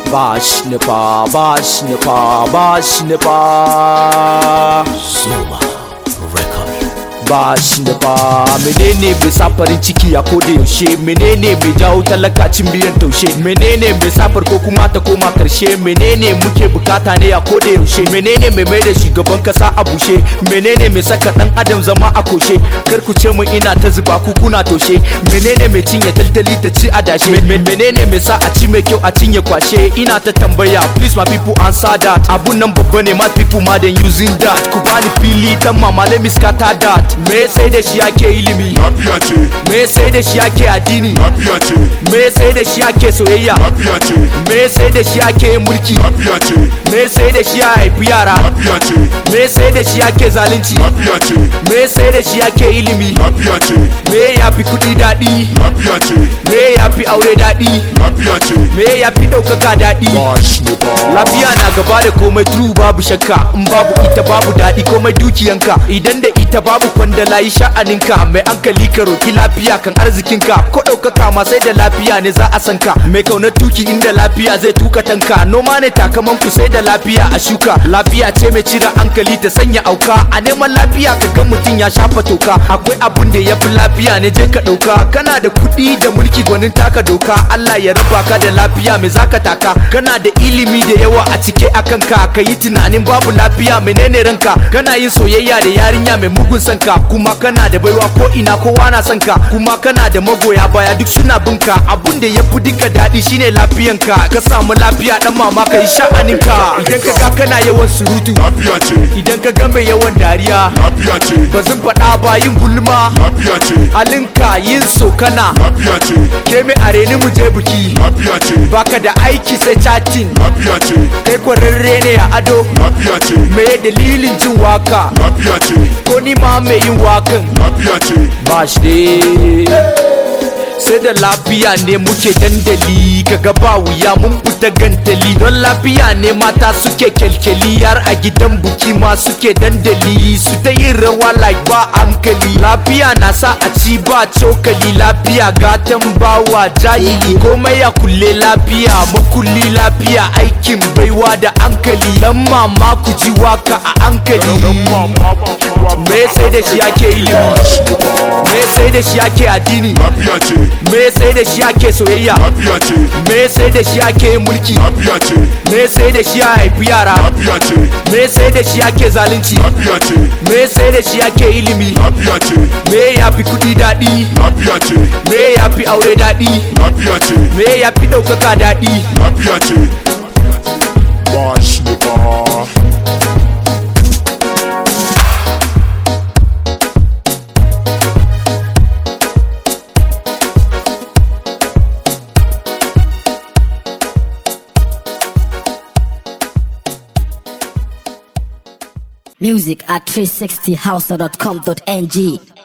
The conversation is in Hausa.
Bash Nipa, Bash Nipa, Bash Nipa. Zuma Record. Bash Nipa. Menene mai sa farin ciki a koda yaushe? Menene mai jawo talakacin biyan taushe? Menene mai sa farko kuma ta koma karshe? Menene muke bukata ne a koda yaushe? Menene mai mai da shugaban kasa a bushe? Menene mai saka dan adam zama a koshe? Kar ku ce mun ina ta zuba ku kuna toshe. Menene mai cinye taltali ta ci a dashe? Menene mai sa a ci mai kyau a cinye kwashe? Ina ta tambaya, please my people answer that. Abun nan babba ne, my people ma than using that. Ku bani fili dan mama let me scatter that. Me sai da shi ake ilimi, lafiya ce. me sai da shi ake addini, Lafiya ce. me sai da shi ake soyayya, Lafiya ce. me sai da shi ake yin mulki, Lafiya ce. me sai da shi a haifi yara, Lafiya ce. me sai da shi ake zalunci, Lafiya ce. me sai da shi ake ilimi, Lafiya ce. me ya fi kuɗi daɗi, Lafiya ce. me ya fi aure daɗi, Lafiya ce. me ya fi ɗaukaka daɗi. Bash Nipa. Lafiya na gaba da komai, true babu shakka. In babu ita babu daɗi komai dukiyanka. Idan da ita babu kwandala yi sha'aninka. Mai hankali ka roki lafiya kan arzikinka. Ko ɗaukaka ma sai da lafiya ne za a san ka. Mai kaunar tuki inda lafiya zai tuka tanka. Noma ne takaman ku sai da lafiya a shuka. Lafiya ce mai cire hankali ta sanya auka. A neman lafiya ka ga mutum ya shafa toka. Akwai abun da ya fi lafiya ne je ka ɗauka. Kana da kuɗi da mulki gwanin taka doka. Allah ya raba ka da lafiya mai zaka taka. Kana da ilimi da yawa a cike a kanka. Ka yi tunanin babu lafiya menene ranka. Kana yin soyayya da yarinya mai mugun sanka. Kuma kana da baiwa ko ina kowa na sanka. Kuma kana da magoya baya duk suna binka. Abun da ya fi duka daɗi shine lafiyanka. Ka samu lafiya dan mama ka yi sha'aninka. Idan ka ga kana yawan surutu, Lafiya ce. idan ka ga mai yawan dariya, Lafiya ce. ba zan faɗa ba yin gulma. Lafiya ce. Halinka yin sokana. Lafiya ce. Ke mai areni mu je biki. Lafiya ce. Baka da aiki sai chatting. Lafiya ce. Kai kwararre ne a ado. Lafiya ce. Me dalilin jin waka? Lafiya ce. Ko ni ma mai yin wakan? Lafiya ce. Bash dai. Sai da lafiya ne muke dandali. Kaga ba wuya mun fita gantali. Don lafiya ne mata suke kyalkyali. Har a gidan buki ma suke dandali. Su ta yin rawa like ba hankali. Lafiya na sa a ci ba cokali. Lafiya gatan bawa jahili. Komai ya kulle lafiya, makulli lafiya. Aikin baiwa da hankali. Dan mama ku ji waka a hankali. Me sai da shi ake ilimi, me sai da shi ake addini, Lafiya ce. me sai da shi ake soyayya, Lafiya ce. me sai da shi ake yin mulki, Lafiya ce. me sai da shi a haifi yara, Lafiya ce. me sai da shi ake zalunci, Lafiya ce. me sai da shi ake ilimi, Lafiya ce. me ya fi kuɗi daɗi, Lafiya ce. me ya fi aure daɗi, Lafiya ce. me ya fi ɗaukaka daɗi. Lafiya ce. Bash Nipa. Music at 360house.com.ng